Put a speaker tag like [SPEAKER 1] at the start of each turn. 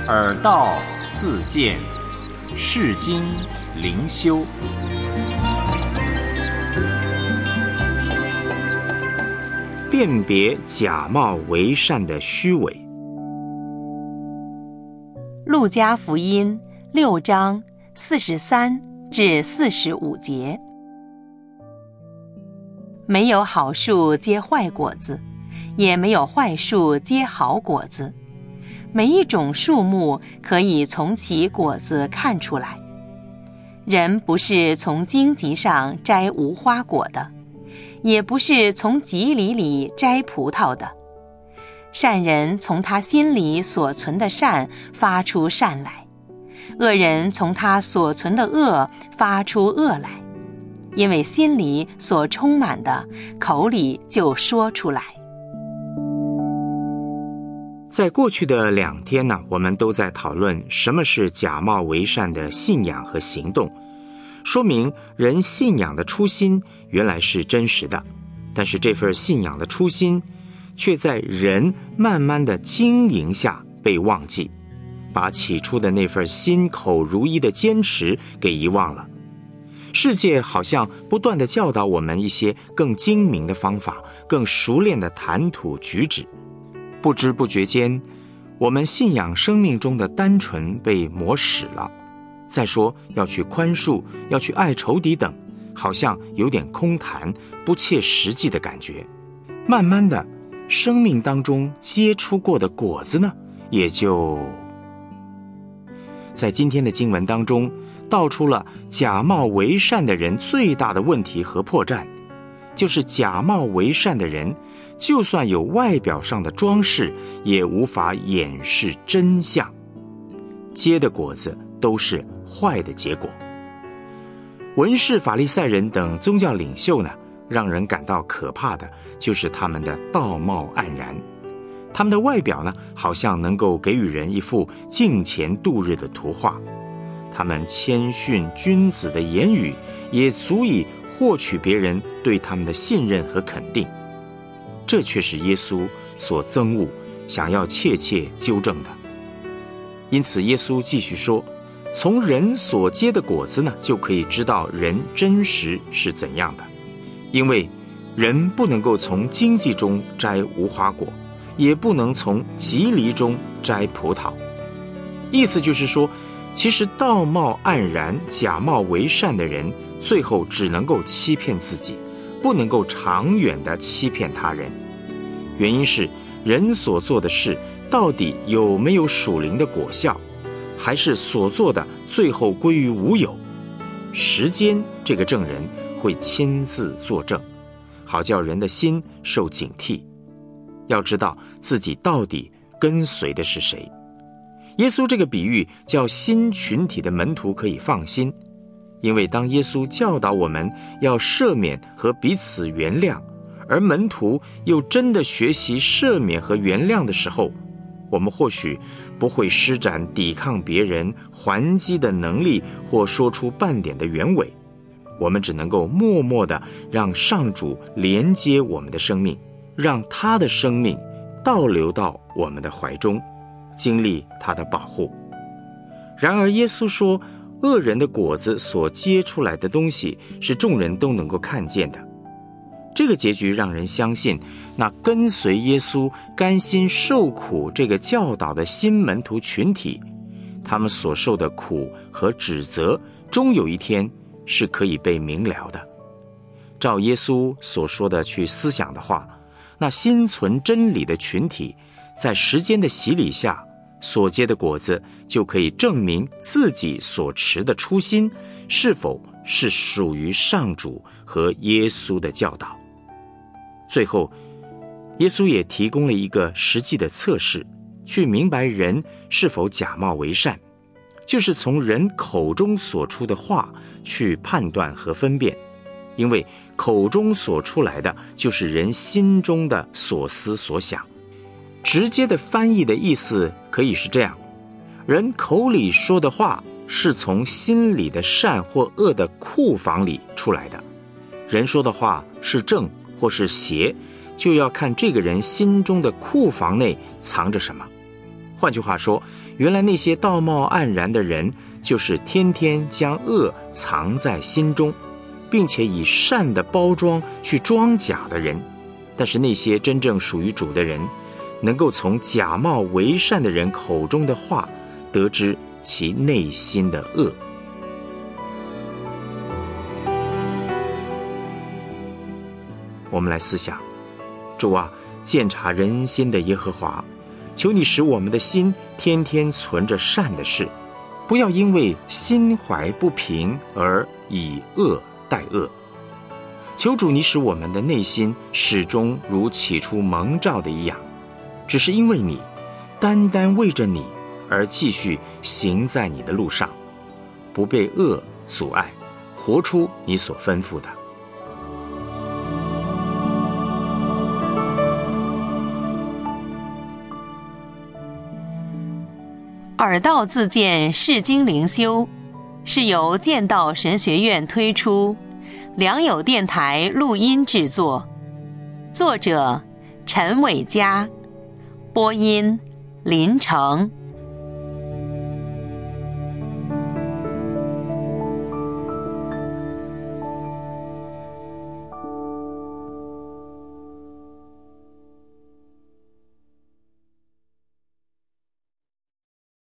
[SPEAKER 1] 耳道自见，世经灵修。辨别假冒为善的虚伪。
[SPEAKER 2] 路加福音6章43至45节。没有好树结坏果子，也没有坏树结好果子。每一种树木可以从其果子看出来。人不是从荆棘上摘无花果的，也不是从棘藜里摘葡萄的。善人从他心里所存的善发出善来，恶人从他所存的恶发出恶来，因为心里所充满的，口里就说出来。
[SPEAKER 1] 在过去的2天呢，我们都在讨论什么是假冒为善的信仰和行动，说明人信仰的初心原来是真实的，但是这份信仰的初心却在人慢慢的经营下被忘记，把起初的那份心口如一的坚持给遗忘了。世界好像不断地教导我们一些更精明的方法，更熟练的谈吐举止，不知不觉间，我们信仰生命中的单纯被磨蚀了。再说要去宽恕，要去爱仇敌等，好像有点空谈，不切实际的感觉。慢慢的，生命当中结出过的果子呢，也就在今天的经文当中道出了假冒为善的人最大的问题和破绽，就是假冒为善的人就算有外表上的装饰，也无法掩饰真相，结的果子都是坏的结果。文士法利赛人等宗教领袖呢，让人感到可怕的就是他们的道貌岸然，他们的外表呢，好像能够给予人一幅敬虔度日的图画，他们谦逊君子的言语也足以获取别人对他们的信任和肯定。这却是耶稣所憎恶，想要切切纠正的。因此耶稣继续说，从人所结的果子呢，就可以知道人真实是怎样的。因为人不能够从荆棘中摘无花果，也不能从棘藜中摘葡萄。意思就是说，其实道貌岸然、假冒为善的人，最后只能够欺骗自己，不能够长远地欺骗他人。原因是人所做的事到底有没有属灵的果效，还是所做的最后归于无有？时间这个证人会亲自作证，好叫人的心受警惕，要知道自己到底跟随的是谁。耶稣这个比喻叫新群体的门徒可以放心，因为当耶稣教导我们要赦免和彼此原谅，而门徒又真的学习赦免和原谅的时候，我们或许不会施展抵抗别人还击的能力，或说出半点的原委，我们只能够默默地让上主连接我们的生命，让他的生命倒流到我们的怀中，经历他的保护。然而耶稣说，恶人的果子所结出来的东西是众人都能够看见的。这个结局让人相信，那跟随耶稣甘心受苦这个教导的新门徒群体，他们所受的苦和指责终有一天是可以被明了的。照耶稣所说的去思想的话，那心存真理的群体在时间的洗礼下所结的果子，就可以证明自己所持的初心是否是属于上主和耶稣的教导。最后耶稣也提供了一个实际的测试，去明白人是否假冒为善，就是从人口中所出的话去判断和分辨，因为口中所出来的就是人心中的所思所想。直接的翻译的意思可以是这样，人口里说的话是从心里的善或恶的库房里出来的。人说的话是正或是邪，就要看这个人心中的库房内藏着什么。 换句话说，原来那些道貌岸然的人，就是天天将恶藏在心中，并且以善的包装去装假的人。但是那些真正属于主的人，能够从假冒为善的人口中的话，得知其内心的恶。我们来思想，主啊，鉴察人心的耶和华，求你使我们的心天天存着善的事，不要因为心怀不平而以恶待恶。求主你使我们的内心始终如起初蒙召的一样，只是因为你，单单为着你而继续行在你的路上，不被恶阻碍，活出你所吩咐的。
[SPEAKER 2] 耳道自荐释经灵修是由剑道神学院推出，良友电台录音制作，作者陈伟嘉，播音林成。